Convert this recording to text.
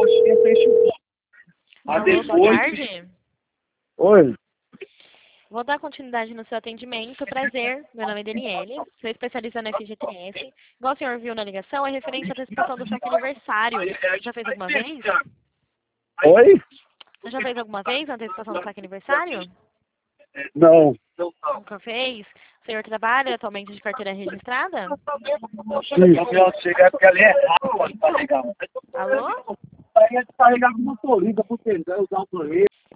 coxinha fecha o pouco. Mas Alô, depois... boa tarde. Oi. Vou dar continuidade no seu atendimento. Prazer, meu nome é Daniele, sou especialista no FGTS. Igual o senhor viu na ligação, é referente à antecipação do saque aniversário. Você já fez alguma vez? Oi? Você já fez alguma vez a antecipação do saque aniversário? Não. Nunca fez? O senhor trabalha atualmente de carteira registrada? Sim. Chegar porque ali é rápido, pode carregar. Alô? Aí é descarregar com motorista, por tentar usar o banheiro.